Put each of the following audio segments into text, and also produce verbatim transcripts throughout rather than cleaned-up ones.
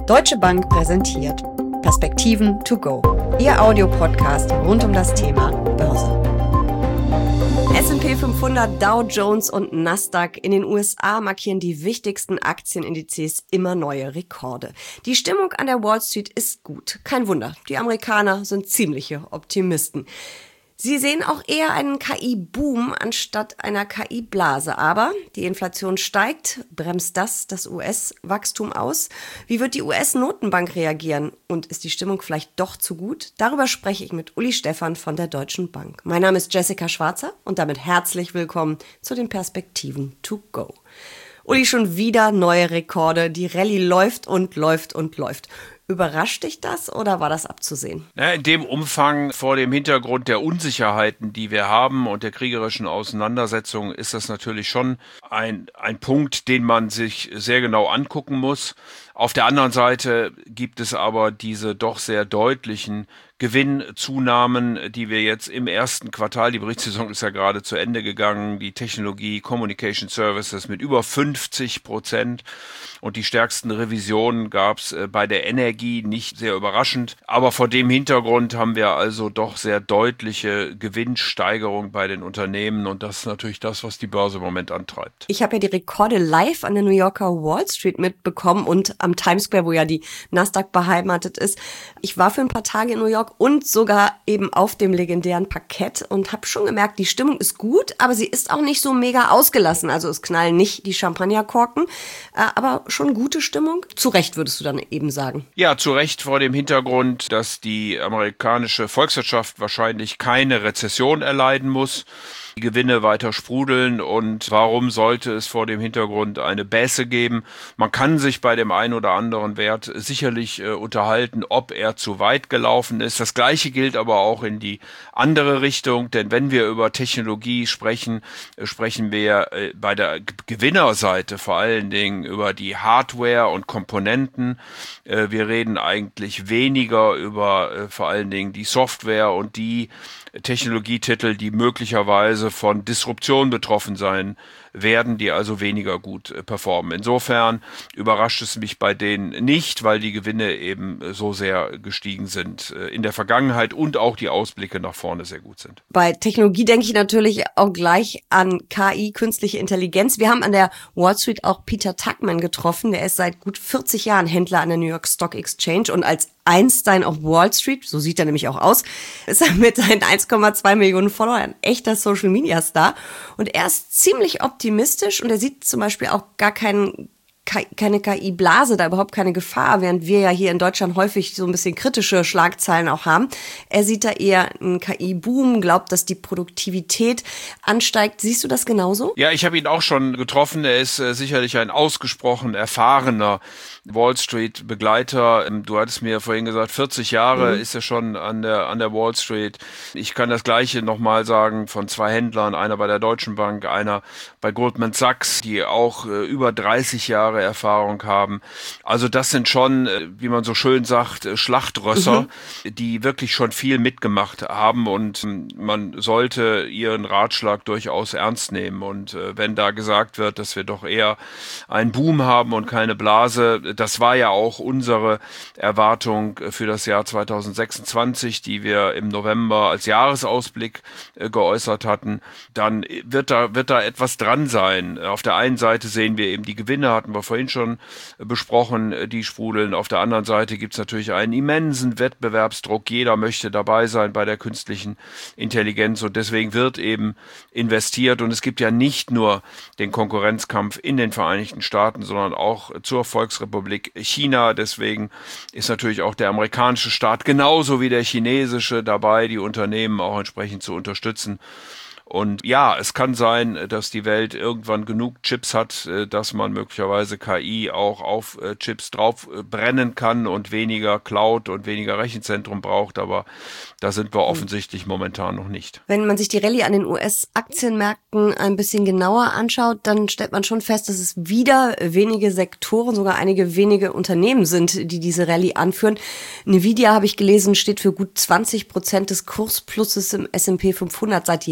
Deutsche Bank präsentiert Perspektiven to go, Ihr Audiopodcast rund um das Thema Börse. S und P fünfhundert, Dow Jones und Nasdaq in den U S A markieren die wichtigsten Aktienindizes immer neue Rekorde. Die Stimmung an der Wall Street ist gut. Kein Wunder, die Amerikaner sind ziemliche Optimisten. Sie sehen auch eher einen K I-Boom anstatt einer K I-Blase. Aber die Inflation steigt. Bremst das das U S-Wachstum aus? Wie wird die U S-Notenbank reagieren? Und ist die Stimmung vielleicht doch zu gut? Darüber spreche ich mit Uli Stephan von der Deutschen Bank. Mein Name ist Jessica Schwarzer und damit herzlich willkommen zu den Perspektiven to go. Uli, schon wieder neue Rekorde. Die Rallye läuft und läuft und läuft. Überrascht dich das oder war das abzusehen? Ja, in dem Umfang, vor dem Hintergrund der Unsicherheiten, die wir haben und der kriegerischen Auseinandersetzung, ist das natürlich schon ein, ein Punkt, den man sich sehr genau angucken muss. Auf der anderen Seite gibt es aber diese doch sehr deutlichen Gewinnzunahmen, die wir jetzt im ersten Quartal, die Berichtssaison ist ja gerade zu Ende gegangen, die Technologie, Communication Services mit über fünfzig Prozent und die stärksten Revisionen gab es bei der Energie, nicht sehr überraschend. Aber vor dem Hintergrund haben wir also doch sehr deutliche Gewinnsteigerung bei den Unternehmen und das ist natürlich das, was die Börse im Moment antreibt. Ich habe ja die Rekorde live an der New Yorker Wall Street mitbekommen und am Times Square, wo ja die Nasdaq beheimatet ist. Ich war für ein paar Tage in New York und sogar eben auf dem legendären Parkett und habe schon gemerkt, die Stimmung ist gut, aber sie ist auch nicht so mega ausgelassen. Also es knallen nicht die Champagnerkorken, aber schon gute Stimmung. Zu Recht würdest du dann eben sagen. Ja, zu Recht vor dem Hintergrund, dass die amerikanische Volkswirtschaft wahrscheinlich keine Rezession erleiden muss. Die Gewinne weiter sprudeln und warum sollte es vor dem Hintergrund eine Bässe geben? Man kann sich bei dem einen oder anderen Wert sicherlich äh, unterhalten, ob er zu weit gelaufen ist. Das Gleiche gilt aber auch in die andere Richtung, denn wenn wir über Technologie sprechen, äh, sprechen wir äh, bei der G- Gewinnerseite vor allen Dingen über die Hardware und Komponenten. Äh, wir reden eigentlich weniger über äh, vor allen Dingen die Software und die Technologietitel, die möglicherweise von Disruption betroffen sein werden, die also weniger gut äh, performen. Insofern überrascht es mich bei denen nicht, weil die Gewinne eben äh, so sehr gestiegen sind äh, in der Vergangenheit und auch die Ausblicke nach vorne sehr gut sind. Bei Technologie denke ich natürlich auch gleich an K I, künstliche Intelligenz. Wir haben an der Wall Street auch Peter Tuchman getroffen. Der ist seit gut vierzig Jahren Händler an der New York Stock Exchange und als Einstein auf Wall Street, so sieht er nämlich auch aus, ist er mit seinen eins Komma zwei Millionen Followern ein echter Social-Media-Star. Und er ist ziemlich optimistisch und er sieht zum Beispiel auch gar keinen keine K I-Blase, da überhaupt keine Gefahr, während wir ja hier in Deutschland häufig so ein bisschen kritische Schlagzeilen auch haben. Er sieht da eher einen K I-Boom, glaubt, dass die Produktivität ansteigt. Siehst du das genauso? Ja, ich habe ihn auch schon getroffen. Er ist äh, sicherlich ein ausgesprochen erfahrener Wall Street-Begleiter. Du hattest mir vorhin gesagt, vierzig Jahre mhm. ist er schon an der an der Wall Street. Ich kann das Gleiche nochmal sagen von zwei Händlern, einer bei der Deutschen Bank, einer bei Goldman Sachs, die auch äh, über dreißig Jahre Erfahrung haben. Also das sind schon, wie man so schön sagt, Schlachtrösser, mhm. die wirklich schon viel mitgemacht haben und man sollte ihren Ratschlag durchaus ernst nehmen. Und wenn da gesagt wird, dass wir doch eher einen Boom haben und keine Blase, das war ja auch unsere Erwartung für das Jahr zwanzig sechsundzwanzig, die wir im November als Jahresausblick geäußert hatten, dann wird da, wird da etwas dran sein. Auf der einen Seite sehen wir eben die Gewinne, hatten wir vorhin schon besprochen, die sprudeln. Auf der anderen Seite gibt es natürlich einen immensen Wettbewerbsdruck. Jeder möchte dabei sein bei der künstlichen Intelligenz und deswegen wird eben investiert. Und es gibt ja nicht nur den Konkurrenzkampf in den Vereinigten Staaten, sondern auch zur Volksrepublik China. Deswegen ist natürlich auch der amerikanische Staat genauso wie der chinesische dabei, die Unternehmen auch entsprechend zu unterstützen. Und ja, es kann sein, dass die Welt irgendwann genug Chips hat, dass man möglicherweise K I auch auf Chips drauf brennen kann und weniger Cloud und weniger Rechenzentrum braucht. Aber da sind wir offensichtlich momentan noch nicht. Wenn man sich die Rallye an den U S-Aktienmärkten ein bisschen genauer anschaut, dann stellt man schon fest, dass es wieder wenige Sektoren, sogar einige wenige Unternehmen sind, die diese Rallye anführen. Nvidia, habe ich gelesen, steht für gut zwanzig Prozent des Kursplusses im S und P fünfhundert seit Jahresbeginn.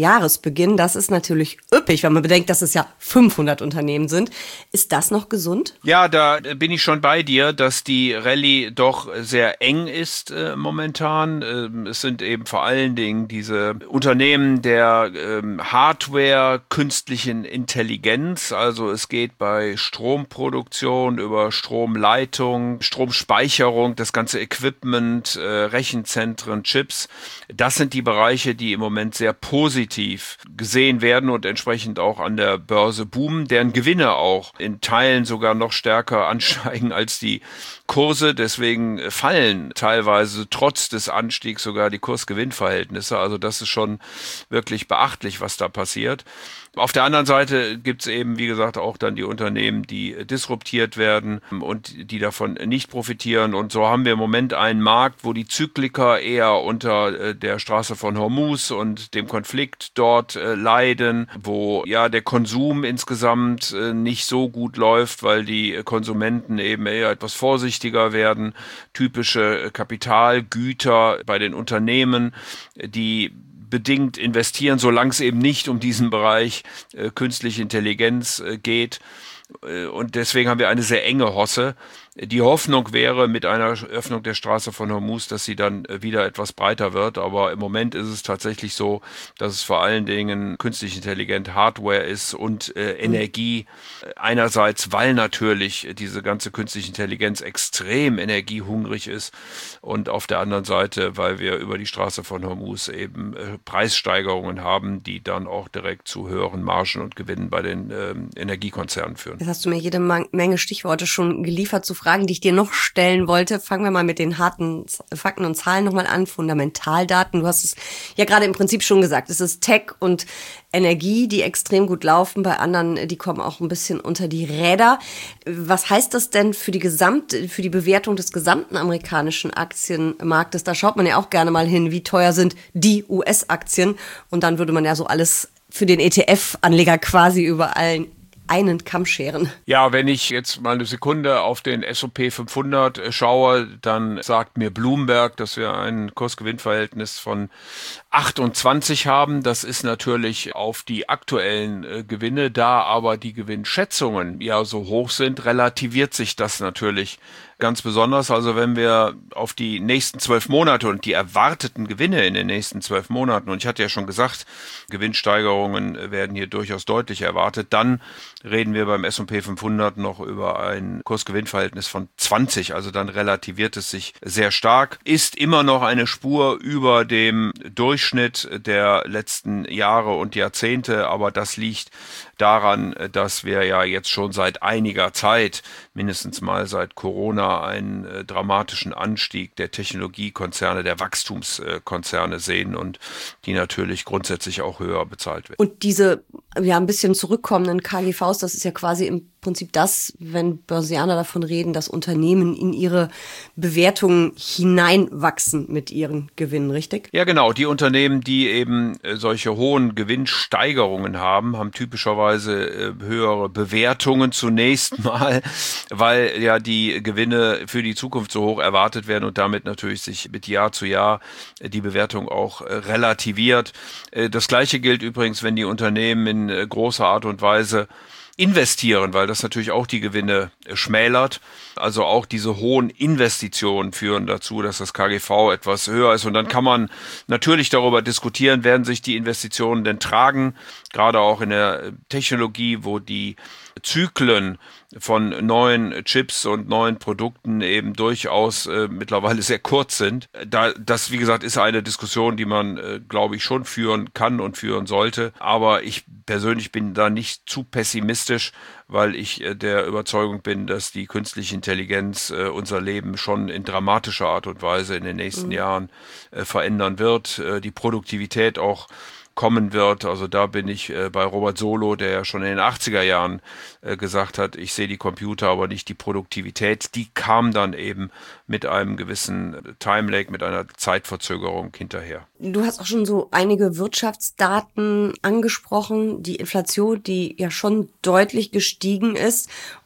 Jahresbeginn. Das ist natürlich üppig, wenn man bedenkt, dass es ja fünfhundert Unternehmen sind. Ist das noch gesund? Ja, da bin ich schon bei dir, dass die Rallye doch sehr eng ist äh, momentan. Ähm, es sind eben vor allen Dingen diese Unternehmen der ähm, Hardware, künstlichen Intelligenz. Also es geht bei Stromproduktion über Stromleitung, Stromspeicherung, das ganze Equipment, äh, Rechenzentren, Chips. Das sind die Bereiche, die im Moment sehr positiv gesehen werden und entsprechend auch an der Börse boomen, deren Gewinne auch in Teilen sogar noch stärker ansteigen als die Kurse. Deswegen fallen teilweise trotz des Anstiegs sogar die Kurs-Gewinn-Verhältnisse. Also das ist schon wirklich beachtlich, was da passiert. Auf der anderen Seite gibt es eben, wie gesagt, auch dann die Unternehmen, die disruptiert werden und die davon nicht profitieren. Und so haben wir im Moment einen Markt, wo die Zykliker eher unter der Straße von Hormuz und dem Konflikt dort leiden, wo ja der Konsum insgesamt nicht so gut läuft, weil die Konsumenten eben eher etwas vorsichtiger werden. Typische Kapitalgüter bei den Unternehmen, die bedingt investieren, solange es eben nicht um diesen Bereich äh, künstliche Intelligenz äh, geht. Äh, und deswegen haben wir eine sehr enge Hosse. Die Hoffnung wäre mit einer Öffnung der Straße von Hormuz, dass sie dann wieder etwas breiter wird. Aber im Moment ist es tatsächlich so, dass es vor allen Dingen künstlich intelligent Hardware ist und äh, Energie. Einerseits, weil natürlich diese ganze künstliche Intelligenz extrem energiehungrig ist. Und auf der anderen Seite, weil wir über die Straße von Hormuz eben äh, Preissteigerungen haben, die dann auch direkt zu höheren Margen und Gewinnen bei den ähm, Energiekonzernen führen. Jetzt hast du mir jede Menge Stichworte schon geliefert zu Fragen, die ich dir noch stellen wollte. Fangen wir mal mit den harten Fakten und Zahlen nochmal an. Fundamentaldaten. Du hast es ja gerade im Prinzip schon gesagt. Es ist Tech und Energie, die extrem gut laufen. Bei anderen, die kommen auch ein bisschen unter die Räder. Was heißt das denn für die Gesamt, für die Bewertung des gesamten amerikanischen Aktienmarktes? Da schaut man ja auch gerne mal hin, wie teuer sind die U S-Aktien. Und dann würde man ja so alles für den E T F-Anleger quasi über allen einen Kamm scheren. Ja, wenn ich jetzt mal eine Sekunde auf den S und P fünfhundert schaue, dann sagt mir Bloomberg, dass wir ein Kursgewinnverhältnis von achtundzwanzig haben. Das ist natürlich auf die aktuellen äh, Gewinne, da aber die Gewinnschätzungen ja so hoch sind, relativiert sich das natürlich ganz besonders. Also wenn wir auf die nächsten zwölf Monate und die erwarteten Gewinne in den nächsten zwölf Monaten, und ich hatte ja schon gesagt, Gewinnsteigerungen werden hier durchaus deutlich erwartet, dann reden wir beim S und P fünfhundert noch über ein Kursgewinnverhältnis von zwanzig. Also dann relativiert es sich sehr stark. Ist immer noch eine Spur über dem Durchschnitt der letzten Jahre und Jahrzehnte, aber das liegt daran, dass wir ja jetzt schon seit einiger Zeit, mindestens mal seit Corona, einen äh, dramatischen Anstieg der Technologiekonzerne, der Wachstumskonzerne sehen und die natürlich grundsätzlich auch höher bezahlt werden. Und diese ja ein bisschen zurückkommenden K G Vs, das ist ja quasi im Prinzip das, wenn Börsianer davon reden, dass Unternehmen in ihre Bewertungen hineinwachsen mit ihren Gewinnen, richtig? Ja, genau. Die Unternehmen, die eben äh, solche hohen Gewinnsteigerungen haben, haben typischerweise äh, höhere Bewertungen zunächst mal, weil ja die Gewinne für die Zukunft so hoch erwartet werden und damit natürlich sich mit Jahr zu Jahr äh, die Bewertung auch äh, relativiert. Äh, das Gleiche gilt übrigens, wenn die Unternehmen in äh, großer Art und Weise investieren, weil das natürlich auch die Gewinne schmälert. Also auch diese hohen Investitionen führen dazu, dass das K G V etwas höher ist. Und dann kann man natürlich darüber diskutieren, werden sich die Investitionen denn tragen, gerade auch in der Technologie, wo die Zyklen von neuen Chips und neuen Produkten eben durchaus äh, mittlerweile sehr kurz sind. Da, das, wie gesagt, ist eine Diskussion, die man, äh, glaube ich, schon führen kann und führen sollte. Aber ich persönlich bin da nicht zu pessimistisch, weil ich äh, der Überzeugung bin, dass die künstliche Intelligenz äh, unser Leben schon in dramatischer Art und Weise in den nächsten mhm. Jahren äh, verändern wird. Äh, die Produktivität auch kommen wird. Also da bin ich äh, bei Robert Solow, der ja schon in den achtziger Jahren äh, gesagt hat, ich sehe die Computer, aber nicht die Produktivität. Die kam dann eben mit einem gewissen Timelag, mit einer Zeitverzögerung hinterher. Du hast auch schon so einige Wirtschaftsdaten angesprochen, die Inflation, die ja schon deutlich gestiegen ist und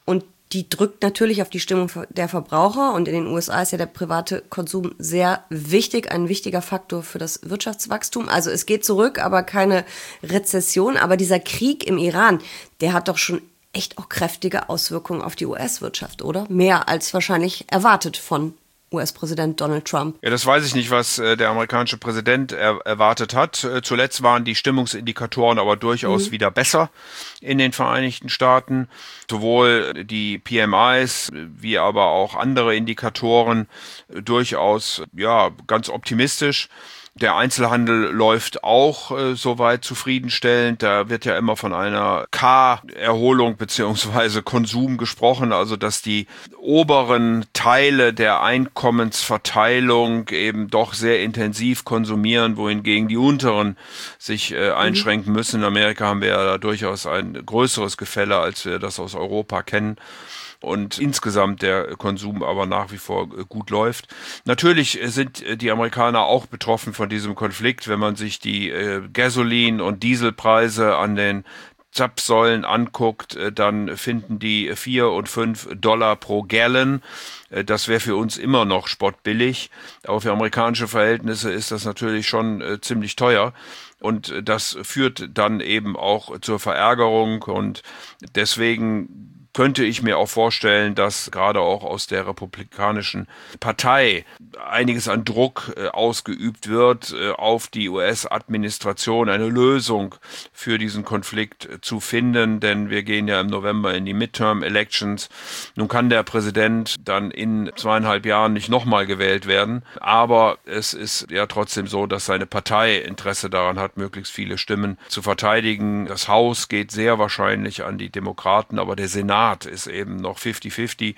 die drückt natürlich auf die Stimmung der Verbraucher und in den U S A ist ja der private Konsum sehr wichtig, ein wichtiger Faktor für das Wirtschaftswachstum. Also es geht zurück, aber keine Rezession. Aber dieser Krieg im Iran, der hat doch schon echt auch kräftige Auswirkungen auf die U S-Wirtschaft, oder? Mehr als wahrscheinlich erwartet von U S-Präsident Donald Trump. Ja, das weiß ich nicht, was äh, der amerikanische Präsident er, erwartet hat. Äh, zuletzt waren die Stimmungsindikatoren aber durchaus mhm. wieder besser in den Vereinigten Staaten. Sowohl die P M Is wie aber auch andere Indikatoren äh, durchaus ja ganz optimistisch. Der Einzelhandel läuft auch äh, soweit zufriedenstellend. Da wird ja immer von einer K-Erholung beziehungsweise Konsum gesprochen, also dass die oberen Teile der Einkommensverteilung eben doch sehr intensiv konsumieren, wohingegen die unteren sich äh, einschränken müssen. In Amerika haben wir ja da durchaus ein größeres Gefälle, als wir das aus Europa kennen. Und insgesamt der Konsum aber nach wie vor gut läuft. Natürlich sind die Amerikaner auch betroffen von diesem Konflikt, wenn man sich die äh, Gasolin- und Dieselpreise an den Zapfsäulen anguckt, dann finden die vier und fünf Dollar pro Gallon. Das wäre für uns immer noch spottbillig. Aber für amerikanische Verhältnisse ist das natürlich schon äh, ziemlich teuer. Und das führt dann eben auch zur Verärgerung und deswegen könnte ich mir auch vorstellen, dass gerade auch aus der Republikanischen Partei einiges an Druck äh, ausgeübt wird, äh, auf die U S-Administration eine Lösung für diesen Konflikt äh, zu finden, denn wir gehen ja im November in die Midterm-Elections. Nun kann der Präsident dann in zweieinhalb Jahren nicht nochmal gewählt werden, aber es ist ja trotzdem so, dass seine Partei Interesse daran hat, möglichst viele Stimmen zu verteidigen. Das Haus geht sehr wahrscheinlich an die Demokraten, aber der Senat ist eben noch fifty fifty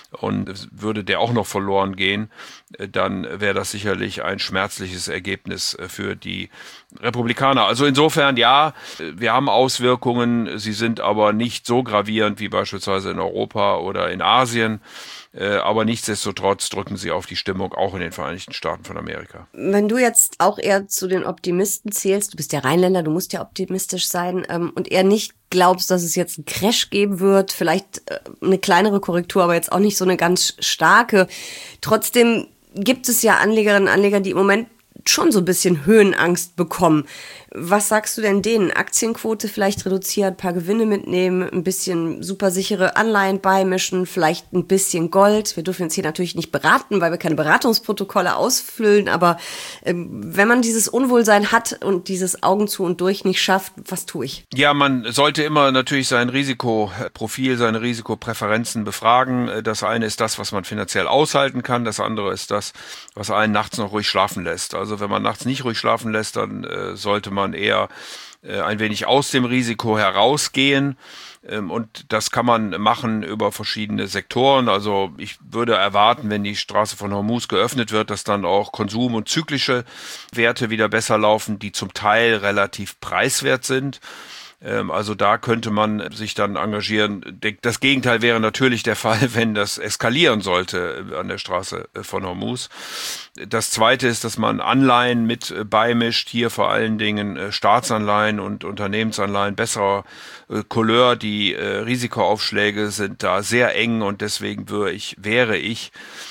und würde der auch noch verloren gehen, dann wäre das sicherlich ein schmerzliches Ergebnis für die Republikaner. Also insofern, ja, wir haben Auswirkungen, sie sind aber nicht so gravierend wie beispielsweise in Europa oder in Asien. Aber nichtsdestotrotz drücken sie auf die Stimmung auch in den Vereinigten Staaten von Amerika. Wenn du jetzt auch eher zu den Optimisten zählst, du bist ja Rheinländer, du musst ja optimistisch sein ähm, und eher nicht glaubst, dass es jetzt einen Crash geben wird, vielleicht äh, eine kleinere Korrektur, aber jetzt auch nicht so eine ganz starke. Trotzdem gibt es ja Anlegerinnen und Anleger, die im Moment schon so ein bisschen Höhenangst bekommen. Was sagst du denn denen? Aktienquote vielleicht reduzieren, ein paar Gewinne mitnehmen, ein bisschen supersichere Anleihen beimischen, vielleicht ein bisschen Gold. Wir dürfen jetzt hier natürlich nicht beraten, weil wir keine Beratungsprotokolle ausfüllen, aber ähm, wenn man dieses Unwohlsein hat und dieses Augen zu und durch nicht schafft, was tue ich? Ja, man sollte immer natürlich sein Risikoprofil, seine Risikopräferenzen befragen. Das eine ist das, was man finanziell aushalten kann, das andere ist das, was einen nachts noch ruhig schlafen lässt. Also wenn man nachts nicht ruhig schlafen lässt, dann äh, sollte man eher äh, ein wenig aus dem Risiko herausgehen. Ähm, und das kann man machen über verschiedene Sektoren. Also ich würde erwarten, wenn die Straße von Hormuz geöffnet wird, dass dann auch Konsum- und zyklische Werte wieder besser laufen, die zum Teil relativ preiswert sind. Also da könnte man sich dann engagieren. Das Gegenteil wäre natürlich der Fall, wenn das eskalieren sollte an der Straße von Hormuz. Das Zweite ist, dass man Anleihen mit beimischt, hier vor allen Dingen Staatsanleihen und Unternehmensanleihen besserer Couleur. Die Risikoaufschläge sind da sehr eng und deswegen wäre ich, wäre ich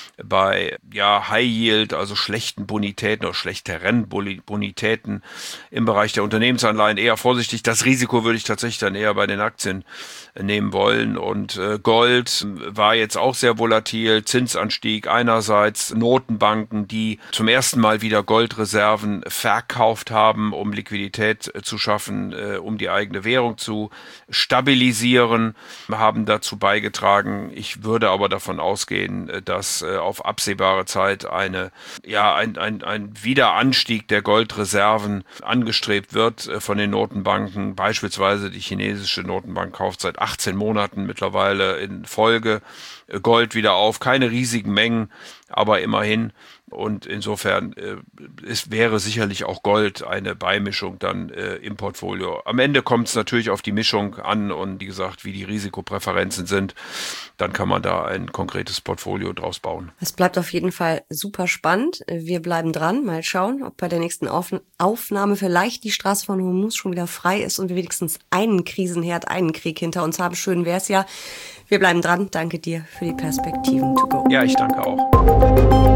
bei ja High Yield, also schlechten Bonitäten oder schlechteren Bonitäten im Bereich der Unternehmensanleihen eher vorsichtig. Das Risiko würde ich tatsächlich dann eher bei den Aktien nehmen wollen. Und äh, Gold war jetzt auch sehr volatil, Zinsanstieg einerseits, Notenbanken, die zum ersten Mal wieder Goldreserven verkauft haben, um Liquidität äh, zu schaffen, äh, um die eigene Währung zu stabilisieren, haben dazu beigetragen. Ich würde aber davon ausgehen, dass äh, auf absehbare Zeit eine, ja, ein, ein, ein Wiederanstieg der Goldreserven angestrebt wird äh, von den Notenbanken. Beispielsweise die chinesische Notenbank kauft seit achtzehn Monaten mittlerweile in Folge Gold wieder auf. Keine riesigen Mengen, aber immerhin. Und insofern äh, es wäre sicherlich auch Gold eine Beimischung dann äh, im Portfolio. Am Ende kommt es natürlich auf die Mischung an und wie gesagt, wie die Risikopräferenzen sind, dann kann man da ein konkretes Portfolio draus bauen. Es bleibt auf jeden Fall super spannend. Wir bleiben dran, mal schauen, ob bei der nächsten Auf- Aufnahme vielleicht die Straße von Hormuz schon wieder frei ist und wir wenigstens einen Krisenherd, einen Krieg hinter uns haben. Schön wär's ja. Wir bleiben dran. Danke dir für die Perspektiven to go. Ja, ich danke auch.